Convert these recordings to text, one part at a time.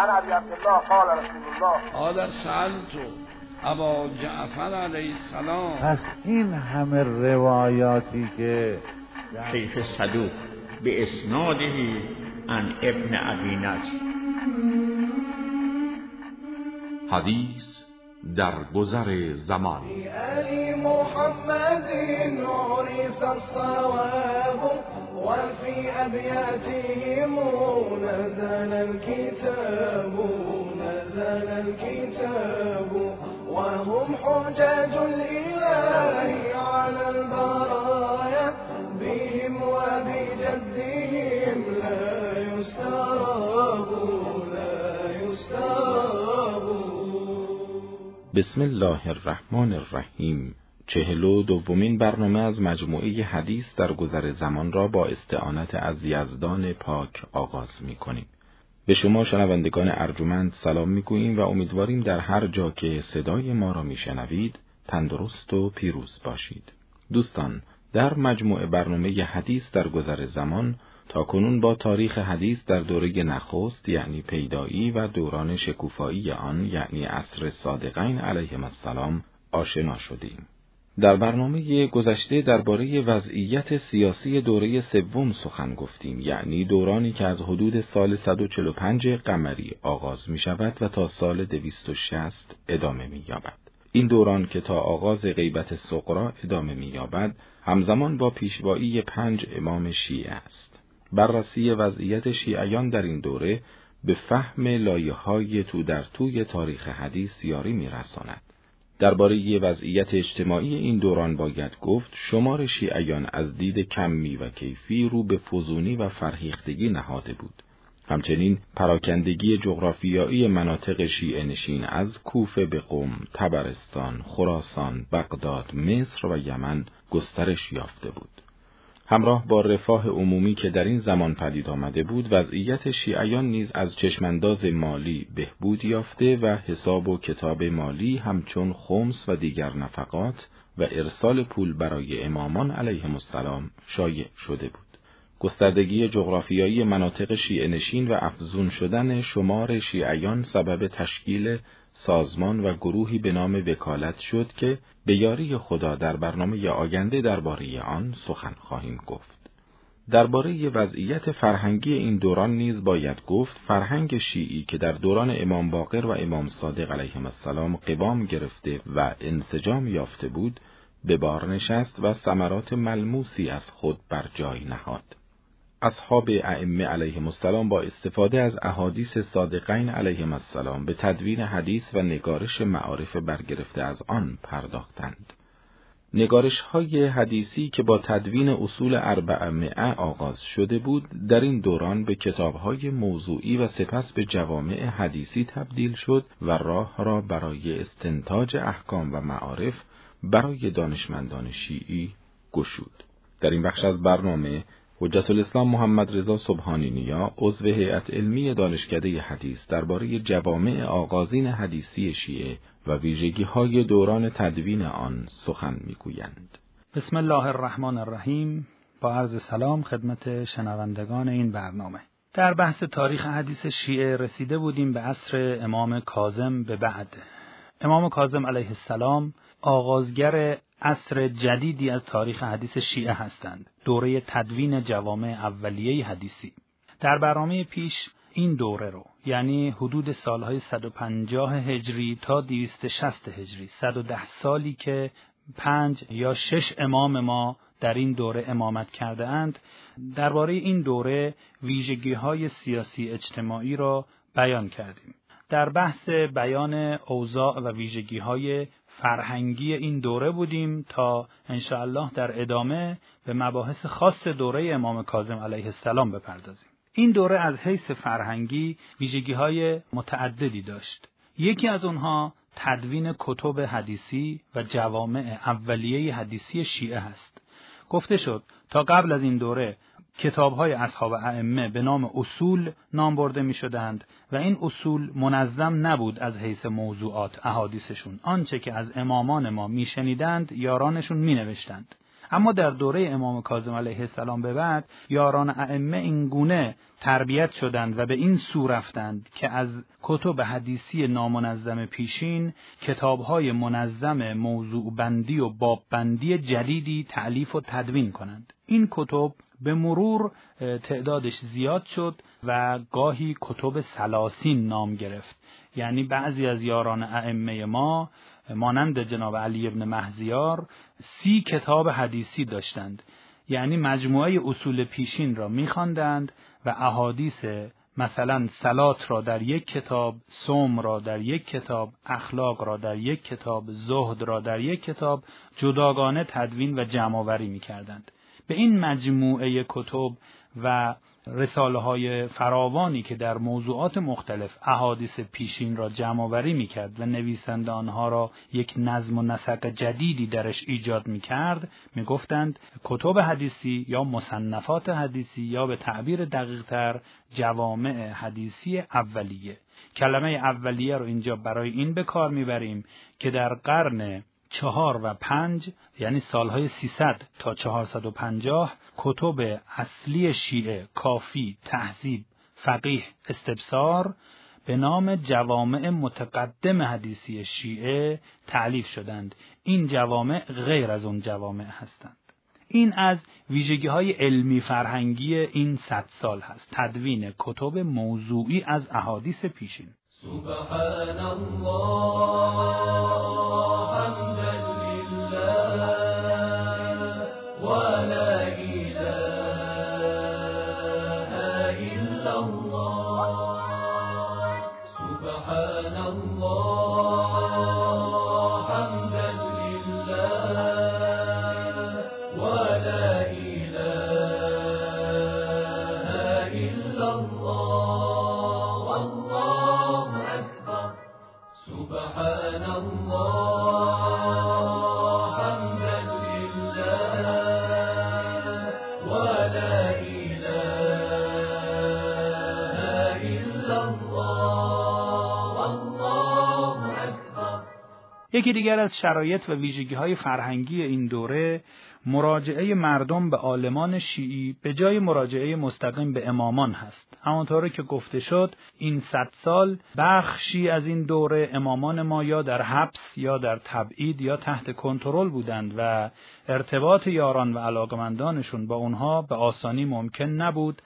عن ابي عبدالله قال رسول الله قال سألت ابا جعفر علیه السلام. پس این همه روایاتی که شیخ صدوق به اسناده عن ابن ابی نجم. حدیث در گذر زمان. علی محمد عرف الصواب وفي ابياتهم نزل الكتاب وهم حجاج الاله على البرايا بهم وبجدهم لا يستراب. بسم الله الرحمن الرحیم. 42مین برنامه از مجموعه حدیث در گذر زمان را با استعانت از یزدان پاک آغاز می کنیم. به شما شنوندگان ارجمند سلام می گوییم و امیدواریم در هر جا که صدای ما را می شنوید تندرست و پیروز باشید. دوستان، در مجموعه برنامه حدیث در گذر زمان تا کنون با تاریخ حدیث در دوره نخست یعنی پیدایی و دوران شکوفایی آن یعنی عصر صادقین علیهم السلام آشنا شدیم. در برنامه گذشته درباره وضعیت سیاسی دوره سوم سخن گفتیم، یعنی دورانی که از حدود سال 145 قمری آغاز می شود و تا سال 260 ادامه می یابد. این دوران که تا آغاز غیبت صغری ادامه می یابد همزمان با پیشوایی 5 امام شیعه است. بررسی وضعیت شیعیان در این دوره به فهم لایه‌های تو در توی تاریخ حدیث یاری می‌رساند. درباره وضعیت اجتماعی این دوران باید گفت شمار شیعیان از دید کمی و کیفی رو به فزونی و فرهیختگی نهاده بود. همچنین پراکندگی جغرافیایی مناطق شیعه نشین از کوفه به قم، طبرستان، خراسان، بغداد، مصر و یمن گسترش یافته بود. همراه با رفاه عمومی که در این زمان پدید آمده بود، وضعیت شیعیان نیز از چشمانداز مالی بهبود یافته و حساب و کتاب مالی همچون خمس و دیگر نفقات و ارسال پول برای امامان علیهم السلام شایع شده بود. گستردگی جغرافیایی مناطق شیعه نشین و افزون شدن شمار شیعیان سبب تشکیل سازمان و گروهی به نام وکالت شد که به یاری خدا در برنامه آینده درباره آن سخن خواهیم گفت. درباره وضعیت فرهنگی این دوران نیز باید گفت فرهنگ شیعی که در دوران امام باقر و امام صادق علیهم السلام قوام گرفته و انسجام یافته بود به بار نشست و ثمرات ملموسی از خود بر جای نهاد. اصحاب ائمه علیهم السلام با استفاده از احادیث صادقین علیهم السلام به تدوین حدیث و نگارش معارف برگرفته از آن پرداختند. نگارش‌های حدیثی که با تدوین اصول 400 آغاز شده بود در این دوران به کتاب‌های موضوعی و سپس به جوامع حدیثی تبدیل شد و راه را برای استنتاج احکام و معارف برای دانشمندان شیعی گشود. در این بخش از برنامه حجت الاسلام محمد رضا سبحانی نیا عضو هیئت علمی دانشکده حدیث درباره جوامع آغازین حدیثی شیعه و ویژگی‌های دوران تدوین آن سخن می‌گویند. بسم الله الرحمن الرحیم. با عرض سلام خدمت شنوندگان این برنامه. در بحث تاریخ حدیث شیعه رسیده بودیم به عصر امام کاظم به بعد. امام کاظم علیه السلام آغازگر عصر جدیدی از تاریخ حدیث شیعه هستند، دوره تدوین جوامع اولیه حدیثی. در برنامه پیش این دوره رو یعنی حدود سالهای 150 هجری تا 260 هجری 110 سالی که 5 یا 6 امام ما در این دوره امامت کرده اند، درباره این دوره ویژگی‌های سیاسی اجتماعی را بیان کردیم. در بحث بیان اوضاع و ویژگی‌های فرهنگی این دوره بودیم تا انشاءالله در ادامه به مباحث خاص دوره امام کاظم علیه السلام بپردازیم. این دوره از حیث فرهنگی ویژگی‌های متعددی داشت. یکی از اونها تدوین کتب حدیثی و جوامع اولیه حدیثی شیعه است. گفته شد تا قبل از این دوره کتاب‌های اصحاب ائمه به نام اصول نام برده می‌شدند و این اصول منظم نبود از حیث موضوعات احادیثشون. آنچه که از امامان ما می‌شنیدند یارانشون می‌نوشتند. اما در دوره امام کاظم علیه السلام به بعد یاران ائمه این گونه تربیت شدند و به این سو رفتند که از کتب حدیثی نامنظم پیشین کتاب‌های منظم موضوع بندی و باب بندی جدیدی تألیف و تدوین کنند. این کتب به مرور تعدادش زیاد شد و گاهی کتب ثلاثین نام گرفت. یعنی بعضی از یاران ائمه ما مانند جناب علی ابن مهزیار 30 کتاب حدیثی داشتند. یعنی مجموعه اصول پیشین را می‌خواندند و احادیث مثلا صلات را در یک کتاب، صوم را در یک کتاب، اخلاق را در یک کتاب، زهد را در یک کتاب جداگانه تدوین و جمع‌آوری می‌کردند. به این مجموعه کتب و رساله‌های فراوانی که در موضوعات مختلف احادیث پیشین را جمع‌آوری می‌کرد و نویسنده آنها را یک نظم و نسق جدیدی درش ایجاد می‌کرد، می‌گفتند کتب حدیثی یا مصنفات حدیثی یا به تعبیر دقیق‌تر جوامع حدیثی اولیه. کلمه اولیه رو اینجا برای این به کار می‌بریم که در قرن 4 و 5 یعنی سالهای 300 تا 450 کتب اصلی شیعه کافی، تهذیب، فقیه، استبصار به نام جوامع متقدم حدیثی شیعه تألیف شدند. این جوامع غیر از اون جوامع هستند. این از ویژگی‌های علمی فرهنگی این 100 سال هست، تدوین کتب موضوعی از احادیث پیشین. سبحان الله حمدا لله ولا اله الا الله سبحان الله حمدا لله ولا اله الا الله والله اکبر سبحان الله حمدا لله ولا اله الا الله والله اکبر. یکی دیگر از شرایط و ویژگی‌های فرهنگی این دوره مراجعه مردم به عالمان شیعی به جای مراجعه مستقیم به امامان هست. همانطور که گفته شد این 100 سال بخشی از این دوره امامان ما یا در حبس یا در تبعید یا تحت کنترل بودند و ارتباط یاران و علاقمندانشون با اونها به آسانی ممکن نبود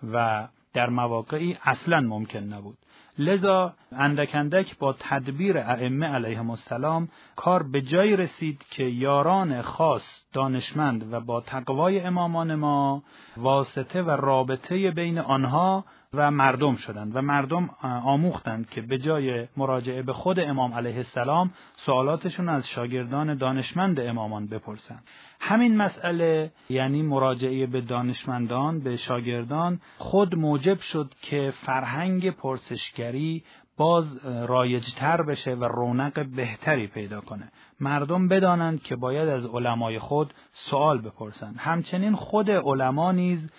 و در مواقعی اصلاً ممکن نبود. لذا اندک اندک با تدبیر ائمه علیهم السلام کار به جایی رسید که یاران خاص دانشمند و با تقوای امامان ما واسطه و رابطه بین آنها و مردم شدند و مردم آموختند که به جای مراجعه به خود امام علیه السلام سوالاتشون از شاگردان دانشمند امامان بپرسند. همین مسئله یعنی مراجعه به دانشمندان، به شاگردان خود موجب شد که فرهنگ پرسشگری باز رایج‌تر بشه و رونق بهتری پیدا کنه. مردم بدانند که باید از علمای خود سوال بپرسند. همچنین خود علما نیز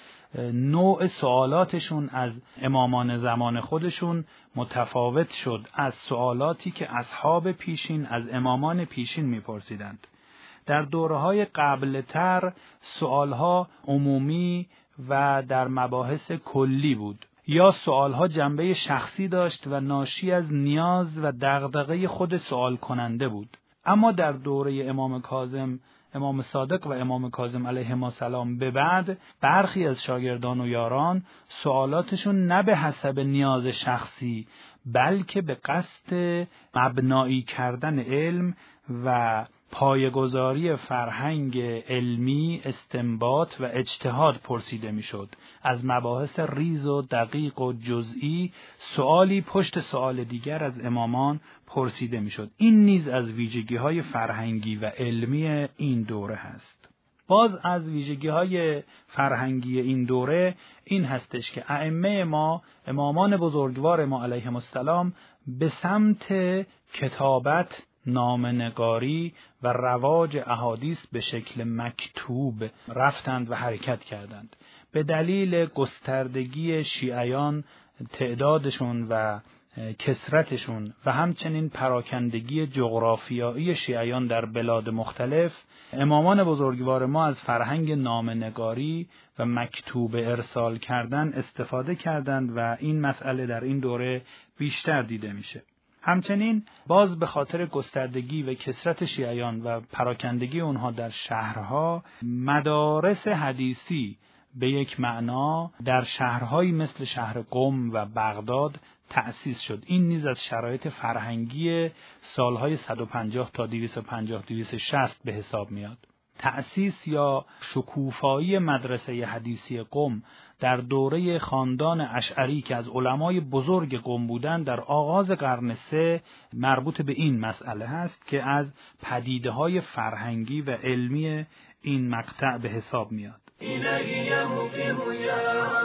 نوع سوالاتشون از امامان زمان خودشون متفاوت شد از سوالاتی که اصحاب پیشین از امامان پیشین میپرسیدند. در دوره‌های قبل‌تر سوالها عمومی و در مباحث کلی بود یا سوالها جنبه شخصی داشت و ناشی از نیاز و دغدغه خود سوال کننده بود. اما در دوره امام کاظم، امام صادق و امام کاظم علیهم السلام به بعد برخی از شاگردان و یاران سوالاتشون نه به حسب نیاز شخصی بلکه به قصد مبنایی کردن علم و پایه‌گذاری فرهنگ علمی، استنباط و اجتهاد پرسیده میشد. از مباحث ریز و دقیق و جزئی سوالی پشت سوال دیگر از امامان پرسیده میشد. این نیز از ویژگی‌های فرهنگی و علمی این دوره هست. باز از ویژگی‌های فرهنگی این دوره این هستش که ائمه ما، امامان بزرگوار ما علیهم السلام به سمت کتابت، نامه‌نگاری و رواج احادیث به شکل مکتوب رفتند و حرکت کردند. به دلیل گستردگی شیعیان تعدادشون و کثرتشون و همچنین پراکندگی جغرافیایی شیعیان در بلاد مختلف، امامان بزرگوار ما از فرهنگ نامه‌نگاری و مکتوب ارسال کردن استفاده کردند و این مسئله در این دوره بیشتر دیده میشه. همچنین باز به خاطر گستردگی و کثرت شیعیان و پراکندگی اونها در شهرها، مدارس حدیثی به یک معنا در شهرهایی مثل شهر قم و بغداد تأسیس شد. این نیز از شرایط فرهنگی سالهای 150 تا 250-260 به حساب میاد. تأسیس یا شکوفایی مدرسه حدیثی قم در دوره خاندان اشعری که از علمای بزرگ قم بودند در آغاز قرن 3 مربوط به این مسئله هست که از پدیده‌های فرهنگی و علمی این مقطع به حساب میاد. إلهي يا مقيم يا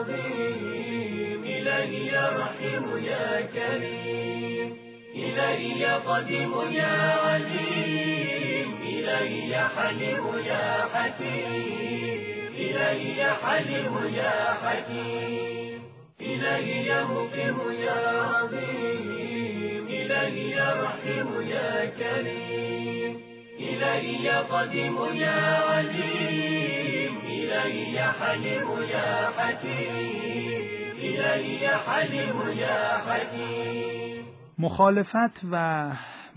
عظيم، إلهي يا رحيم يا كريم، إلهي يا قديم يا عليم، إلهي يا حليم يا حكيم، إلهي يا حليم يا حكيم، إلهي يا مقيم يا عظيم، إلهي يا رحيم يا كريم، إلهي يا قديم يا عليم، إلهي يا حليم يا حكيم، إلهي يا حليم يا حكيم. مخالفت و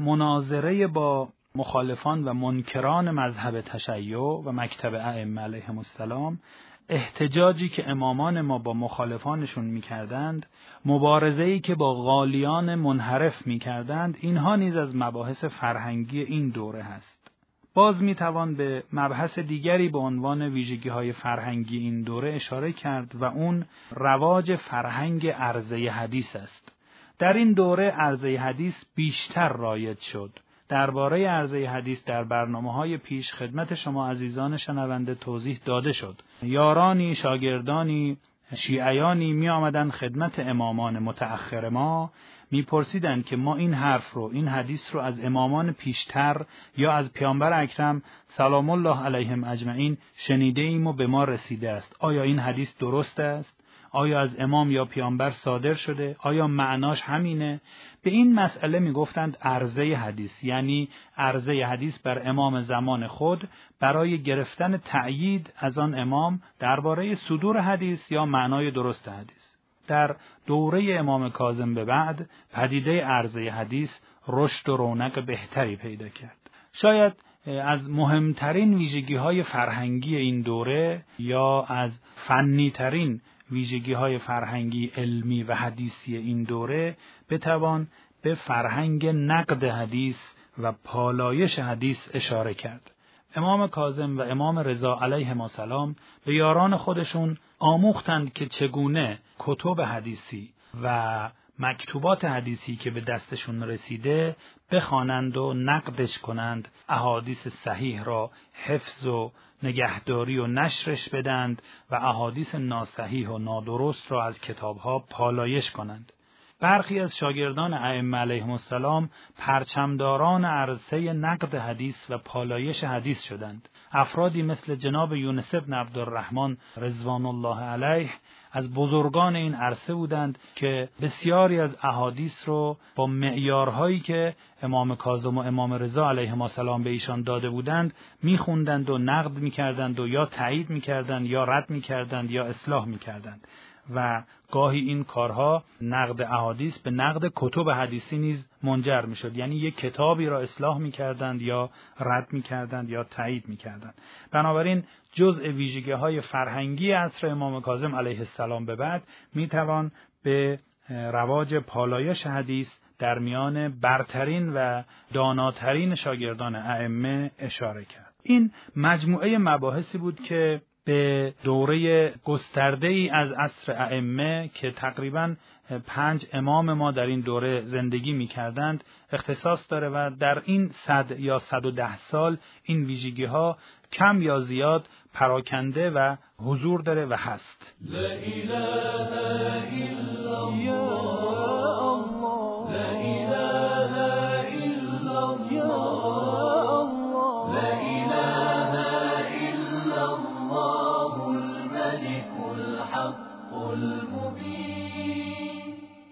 مناظره با مخالفان و منکران مذهب تشیع و مکتب ائمه علیهم السلام، احتجاجی که امامان ما با مخالفانشون میکردند، مبارزه‌ای که با غالیان منحرف میکردند، اینها نیز از مباحث فرهنگی این دوره هست. باز میتوان به مبحث دیگری به عنوان ویژگی‌های فرهنگی این دوره اشاره کرد و اون رواج فرهنگ عرضه حدیث است. در این دوره عرضه حدیث بیشتر رایج شد. درباره عرضه حدیث در برنامه‌های پیش خدمت شما عزیزان شنونده توضیح داده شد. یارانی، شاگردانی، شیعیانی می آمدن خدمت امامان متأخر ما، می پرسیدند که ما این حرف رو، این حدیث رو از امامان پیشتر یا از پیامبر اکرم سلام الله علیهم اجمعین شنیده ایم و به ما رسیده است. آیا این حدیث درست است؟ آیا از امام یا پیامبر صادر شده؟ آیا معناش همینه؟ به این مسئله می گفتند عرضه حدیث، یعنی عرضه حدیث بر امام زمان خود برای گرفتن تأیید از آن امام درباره صدور حدیث یا معنای درست حدیث. در دوره امام کاظم به بعد پدیده عرضه حدیث رشد و رونق بهتری پیدا کرد. شاید از مهمترین ویژگی‌های فرهنگی این دوره یا از فنی‌ترین ویژگی‌های فرهنگی علمی و حدیثی این دوره بتوان به فرهنگ نقد حدیث و پالایش حدیث اشاره کرد. امام کاظم و امام رضا علیهم السلام به یاران خودشون آموختند که چگونه کتب حدیثی و مکتوبات حدیثی که به دستشون رسیده بخوانند و نقدش کنند، احادیث صحیح را حفظ و نگهداری و نشرش بدند و احادیث ناصحیح و نادرست را از کتابها پالایش کنند. برخی از شاگردان ائمه علیهم السلام پرچمداران عرصه نقد حدیث و پالایش حدیث شدند. افرادی مثل جناب یونس بن عبدالرحمن رضوان الله علیه از بزرگان این عرصه بودند که بسیاری از احادیث رو با معیارهایی که امام کاظم و امام رضا علیهم السلام به ایشان داده بودند میخوندند و نقد میکردند و یا تایید میکردند یا رد میکردند یا اصلاح میکردند و گاهی این کارها نقد احادیث به نقد کتب حدیثی نیز منجر میشد، یعنی یک کتابی را اصلاح میکردند یا رد میکردند یا تایید میکردند. بنابراین جزء ویژگی‌های فرهنگی عصر امام کاظم علیه السلام به بعد میتوان به رواج پالایش حدیث در میان برترین و داناترین شاگردان ائمه اشاره کرد. این مجموعه مباحثی بود که به دوره گسترده‌ای از عصر ائمه که تقریباً 5 امام ما در این دوره زندگی می‌کردند اختصاص داره و در این 100 یا 110 سال این ویژگی‌ها کم یا زیاد پراکنده و حضور داره و هست. لا اله الا الله، لا اله الا الله، لا اله الا الله الملك الحق المبین. باید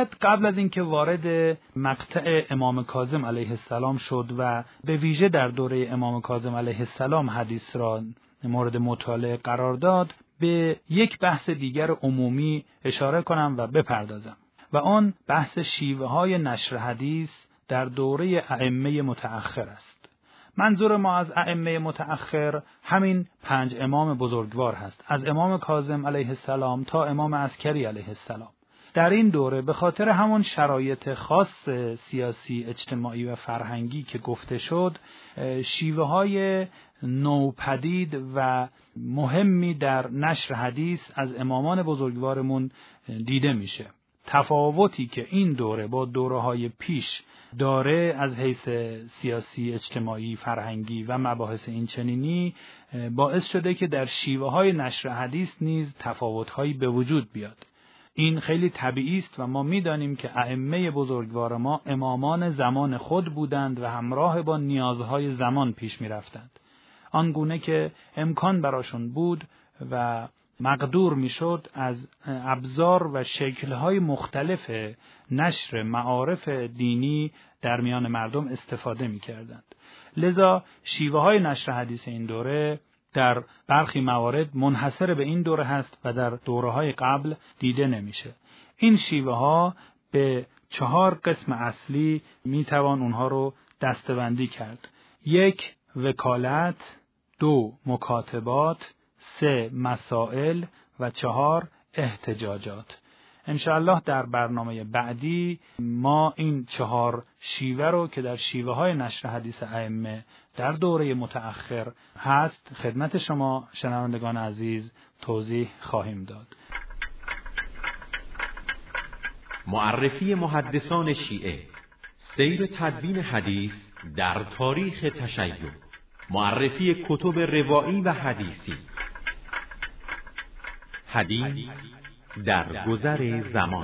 روایت قبل از اینکه وارد مقطع امام کاظم علیه السلام شد و به ویژه در دوره امام کاظم علیه السلام حدیث را مورد مطالعه قرار داد، به یک بحث دیگر عمومی اشاره کنم و بپردازم و آن بحث شیوه‌های نشر حدیث در دوره ائمه متأخر است. منظور ما از ائمه متأخر همین 5 امام بزرگوار هست، از امام کاظم علیه السلام تا امام عسکری علیه السلام. در این دوره به خاطر همون شرایط خاص سیاسی، اجتماعی و فرهنگی که گفته شد، شیوه‌های نوپدید و مهمی در نشر حدیث از امامان بزرگوارمون دیده میشه. تفاوتی که این دوره با دوره‌های پیش داره از حیث سیاسی، اجتماعی، فرهنگی و مباحث اینچنینی باعث شده که در شیوه‌های نشر حدیث نیز تفاوت‌هایی به وجود بیاد. این خیلی طبیعی است و ما می‌دانیم که ائمه بزرگوار ما امامان زمان خود بودند و همراه با نیازهای زمان پیش می‌رفتند. آنگونه که امکان براشون بود و مقدور میشد از ابزار و شکل‌های مختلف نشر معارف دینی در میان مردم استفاده می‌کردند. لذا شیوه‌های نشر حدیث این دوره در برخی موارد منحصر به این دوره هست و در دوره‌های قبل دیده نمیشه. این شیوه‌ها به 4 قسم اصلی میتوان اونها رو دسته‌بندی کرد. 1 وکالت، 2 مکاتبات، 3 مسائل و 4 احتجاجات. انشاءالله در برنامه بعدی ما این 4 شیوه رو که در شیوه‌های نشر حدیث ائمه در دوره متأخر هست خدمت شما شنوندگان عزیز توضیح خواهیم داد. معرفی محدثان شیعه، سیر تدوین حدیث در تاریخ تشیع، معرفی کتب روایی و حدیثی، حدیث در گذر زمان،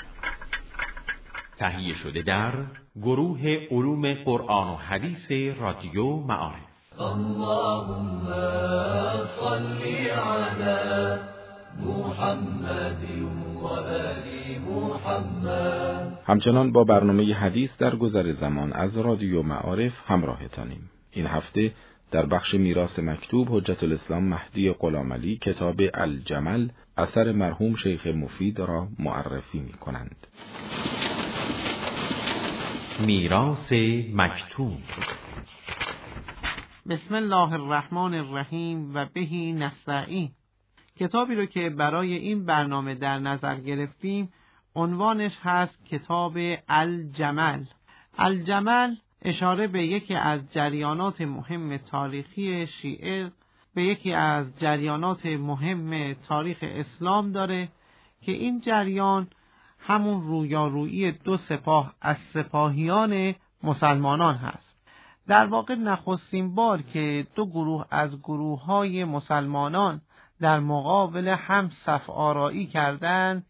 تهیه شده در گروه علوم قرآن و حدیث رادیو معارف. اللهم صل على محمد و آل محمد. همچنان با برنامه حدیث در گذر زمان از رادیو معارف همراهتانیم. این هفته در بخش میراث مکتوب حجت الاسلام مهدی غلامعلی کتاب الجمل اثر مرحوم شیخ مفید را معرفی می کنند. میراث مکتوب. بسم الله الرحمن الرحیم و بهی نستعین. کتابی رو که برای این برنامه در نظر گرفتیم عنوانش هست کتاب الجمل. الجمل اشاره به یکی از جریانات مهم تاریخی شیعه، به یکی از جریانات مهم تاریخ اسلام داره که این جریان همون رویارویی 2 سپاه از سپاهیان مسلمانان هست. در واقع نخستین بار که 2 گروه از گروه‌های مسلمانان در مقابل هم صف آرایی کردند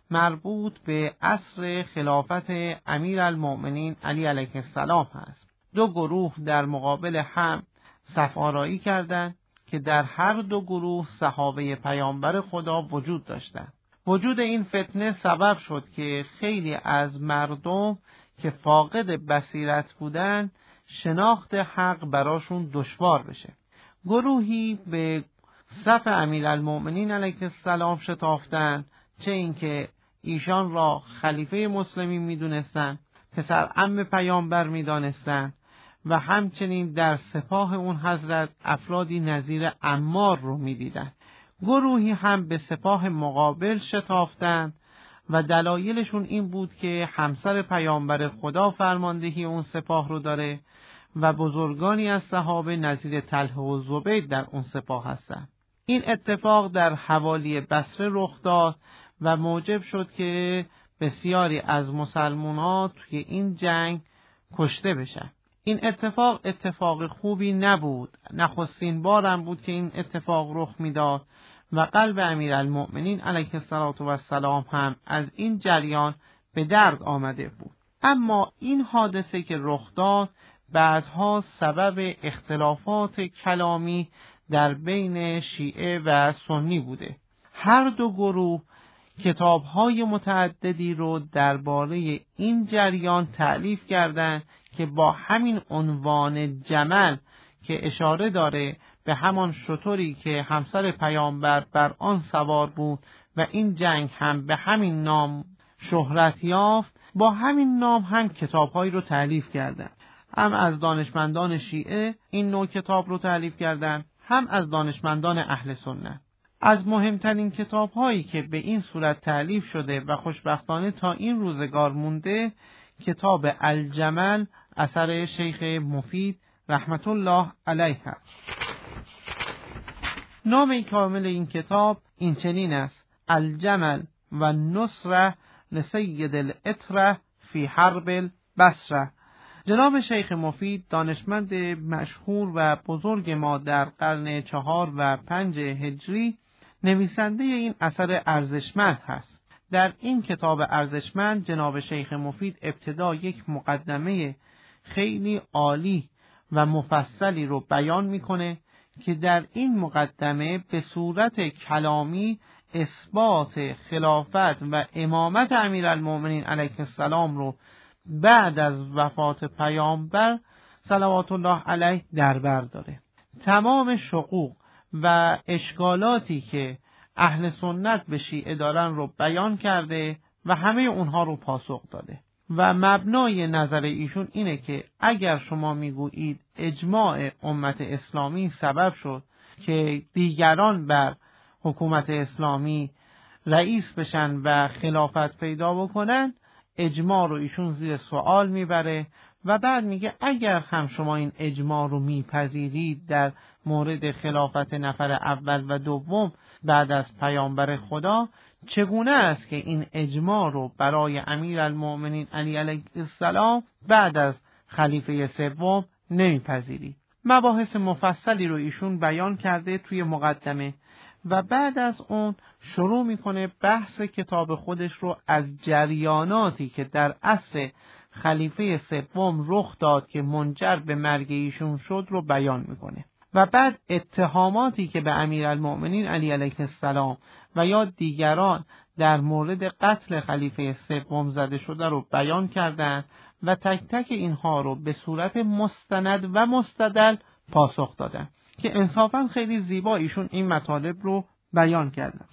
مربوط به عصر خلافت امیرالمؤمنین علی علیه السلام هست. 2 گروه در مقابل هم صف آرایی کردند که در هر 2 گروه صحابه پیامبر خدا وجود داشتند. وجود این فتنه سبب شد که خیلی از مردم که فاقد بصیرت بودند شناخت حق براشون دشوار بشه. گروهی به صف امیرالمؤمنین علیه السلام شتافتند، چه اینکه ایشان را خلیفه مسلمین میدونستند، پسر عم پیامبر میدانستند و همچنین در سپاه اون حضرت افرادی نظیر عمار رو میدیدند. گروهی هم به سپاه مقابل شتافتند و دلایلشون این بود که همسر پیامبر خدا فرماندهی اون سپاه رو داره و بزرگانی از صحابه نظیر طلحه و زبید در اون سپاه هستند. این اتفاق در حوالی بصره رخ داد و موجب شد که بسیاری از مسلمان‌ها توی این جنگ کشته بشن. این اتفاق خوبی نبود. نخستین بارم بود که این اتفاق رخ میداد و قلب امیرالمؤمنین علیه السلام هم از این جریان به درد آمده بود. اما این حادثه که رخ داد بعدها سبب اختلافات کلامی در بین شیعه و سنی بوده. هر 2 گروه کتاب‌های متعددی رو درباره این جریان تألیف کردند که با همین عنوان جمل که اشاره داره به همان شتری که همسر پیامبر بر آن سوار بود و این جنگ هم به همین نام شهرت یافت، با همین نام هم کتاب‌هایی رو تألیف کردند. هم از دانشمندان شیعه این نوع کتاب رو تألیف کردند، هم از دانشمندان اهل سنت. از مهمترین کتاب‌هایی که به این صورت تألیف شده و خوشبختانه تا این روزگار مونده، کتاب الجمل اثر شیخ مفید رحمت الله علیه است. نام کامل این کتاب این چنین است: الجمل و نصره لسید الاتره فی حرب البصره. جناب شیخ مفید دانشمند مشهور و بزرگ ما در قرن 4 و 5 هجری نویسنده این اثر ارزشمند هست. در این کتاب ارزشمند جناب شیخ مفید ابتدا یک مقدمه خیلی عالی و مفصلی رو بیان میکنه که در این مقدمه به صورت کلامی اثبات خلافت و امامت امیرالمؤمنین علیه السلام رو بعد از وفات پیامبر صلوات الله علیه در بر داره. تمام شقوق و اشکالاتی که اهل سنت به شیعه دارن رو بیان کرده و همه اونها رو پاسخ داده و مبنای نظر ایشون اینه که اگر شما میگویید اجماع امت اسلامی سبب شد که دیگران بر حکومت اسلامی رئیس بشن و خلافت پیدا بکنن، اجماع رو ایشون زیر سوال میبره و بعد میگه اگر هم شما این اجماع رو میپذیرید در مورد خلافت نفر اول و دوم بعد از پیامبر خدا، چگونه است که این اجماع رو برای امیرالمؤمنین علی علیه السلام بعد از خلیفه سوم نمیپذیرید؟ مباحث مفصلی رو ایشون بیان کرده توی مقدمه و بعد از اون شروع میکنه بحث کتاب خودش رو از جریاناتی که در عصر خلیفه سوم رخ داد که منجر به مرگ ایشون شد رو بیان میکنه و بعد اتهاماتی که به امیرالمؤمنین علی علیه السلام و یا دیگران در مورد قتل خلیفه سوم زده شده رو بیان کردن و تک تک اینها رو به صورت مستند و مستدل پاسخ دادن که انصافا خیلی زیبا ایشون این مطالب رو بیان کردن.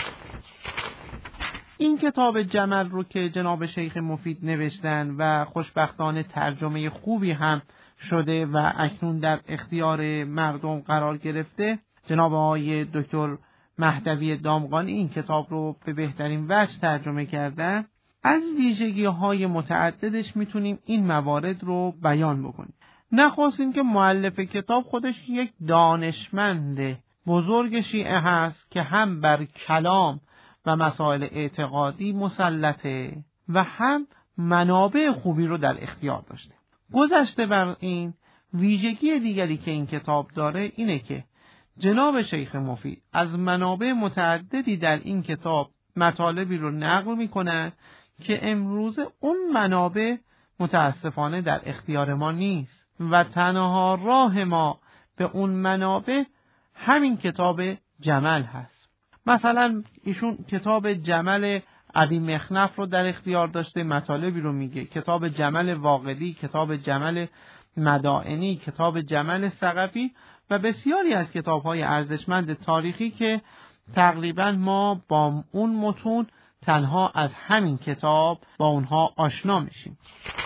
این کتاب جمل رو که جناب شیخ مفید نوشتن و خوشبختانه ترجمه خوبی هم شده و اکنون در اختیار مردم قرار گرفته، جناب آقای دکتر مهدوی دامغانی این کتاب رو به بهترین وجه ترجمه کردن. از ویژگی‌های متعددش میتونیم این موارد رو بیان بکنیم. نخواست این که مؤلف کتاب خودش یک دانشمند بزرگ شیعه هست که هم بر کلام و مسائل اعتقادی مسلطه و هم منابع خوبی رو در اختیار داشته. گذشته بر این، ویژگی دیگری که این کتاب داره اینه که جناب شیخ مفید از منابع متعددی در این کتاب مطالبی رو نقل میکنن که امروز اون منابع متاسفانه در اختیار ما نیست و تنها راه ما به اون منابع همین کتاب جمل هست. مثلا ایشون کتاب جمل ابی مخنف رو در اختیار داشته، مطالبی رو میگه، کتاب جمل واقدی، کتاب جمل مدائنی، کتاب جمل ثقفی و بسیاری از کتاب‌های ارزشمند تاریخی که تقریبا ما با اون متون تنها از همین کتاب با اونها آشنا میشیم.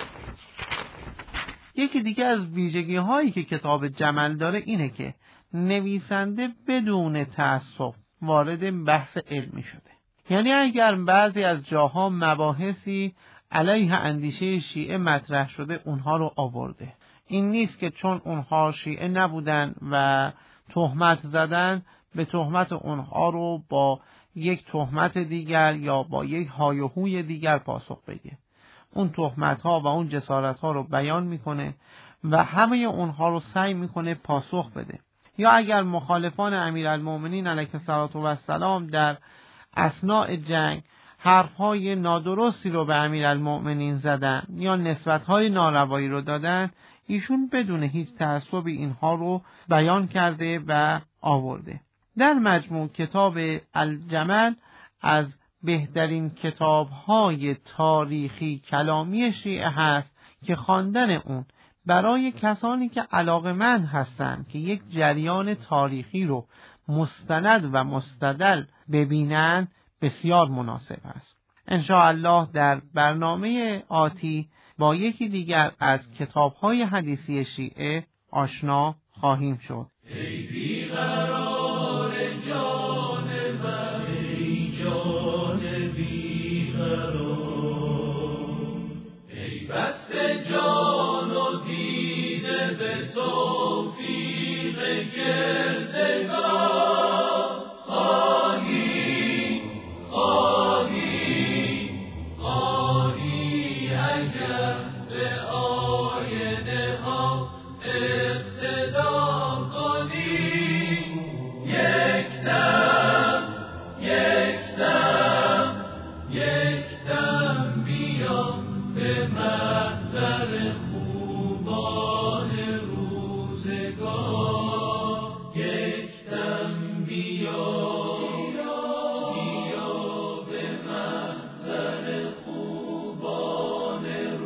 یکی دیگه از ویژگی‌هایی که کتاب جمل داره اینه که نویسنده بدون تعصب وارد بحث علمی شده. یعنی اگر بعضی از جاها مباحثی علیه اندیشه شیعه مطرح شده اونها رو آورده. این نیست که چون اونها شیعه نبودن و تهمت زدن به تهمت اونها رو با یک تهمت دیگر یا با یک های و هوی دیگر پاسخ بگه. اون تهمت ها و اون جسارت ها رو بیان میکنه و همه اونها رو سعی میکنه پاسخ بده. یا اگر مخالفان امیرالمؤمنین علیه السلام در اثناء جنگ حرفهای نادرستی رو به امیرالمؤمنین زدن یا نسبتهای ناروایی رو دادن، ایشون بدون هیچ تعصبی اینها رو بیان کرده و آورده. در مجموع کتاب الجمل از بهترین کتاب‌های تاریخی کلامی شیعه هست که خواندن اون برای کسانی که علاقه‌مند هستند که یک جریان تاریخی رو مستند و مستدل ببینن بسیار مناسب است. ان شاء الله در برنامه آتی با یکی دیگر از کتاب‌های حدیثی شیعه آشنا خواهیم شد. ای بیقرار جان من، ای جان بیقرار، ای بسته جان و دیده به توفیق کردگار، خواهی اگر به آینه ها اقتدا کنی، یک دم بیا به محضر خوبان روزگار، یک دم بیا به محضر خوبان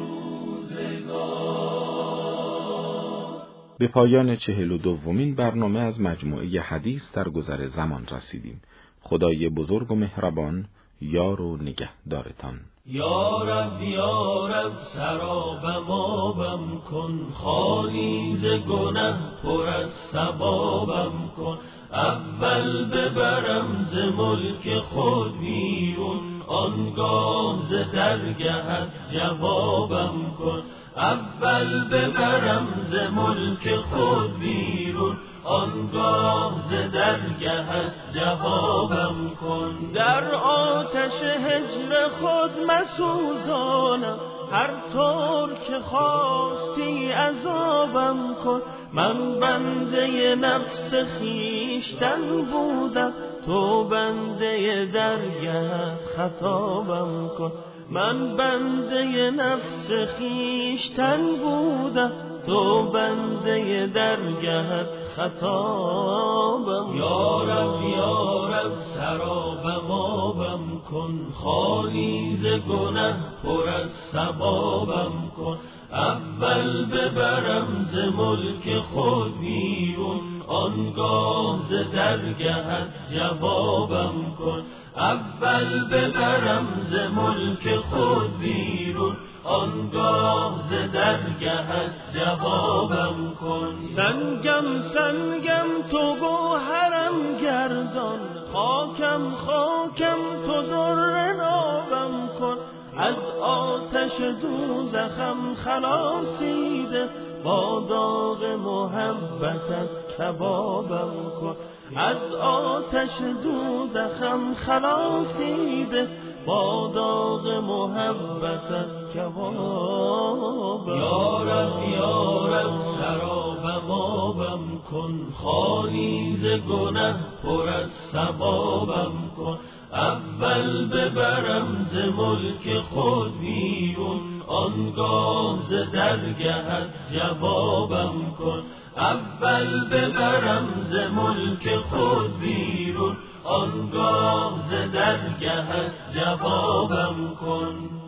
روزگار. به پایان 42مین برنامه از مجموعه حدیث در گذر زمان رسیدیم. خدای بزرگ و مهربان یار و نگهدارتان. یا رب سرابم آبم کن، خالی ز گنه پر از ثوابم کن. اول ببرم ز ملک خود بیرون، آنگاه ز درگهت جوابم کن. اول ببرم ز ملک خود بیرون، آنگاه ز درگهت جوابم کن. در آتش هجر خود مسوزانم، هر طور که خواستی عذابم کن. من بنده نفس خیشتن بودم، تو بنده درگهت خطابم کن. من بنده نفس خیشتن بودم، تو بنده درگهت خطابم. یا رب سرابم آبم کن، خالی ز گنه پر از ثوابم کن. اول ببرم ز ملک خود بیرون، آنگاه ز درگهت جوابم کن. اول ببرم ز ملک خود بیرون، آنگاه ز درگهت جوابم کن. سنگم تو گوهرم گردان، خاکم تو در نابم کن. از آتش دوزخم خلاصیده، با داغ محبتت کبابم کن. از آتش دوزخم خلاصیده، با داغ محبتت کبابم. یا رب سرابم آبم کن، خالی ز گنه پر از ثوابم کن. اول ببرم ز ملک خود بیرون، آنگاه ز درگهت جوابم کن. اول ببرم ز ملک خود بیرون، آنگاه ز درگهت جوابم کن.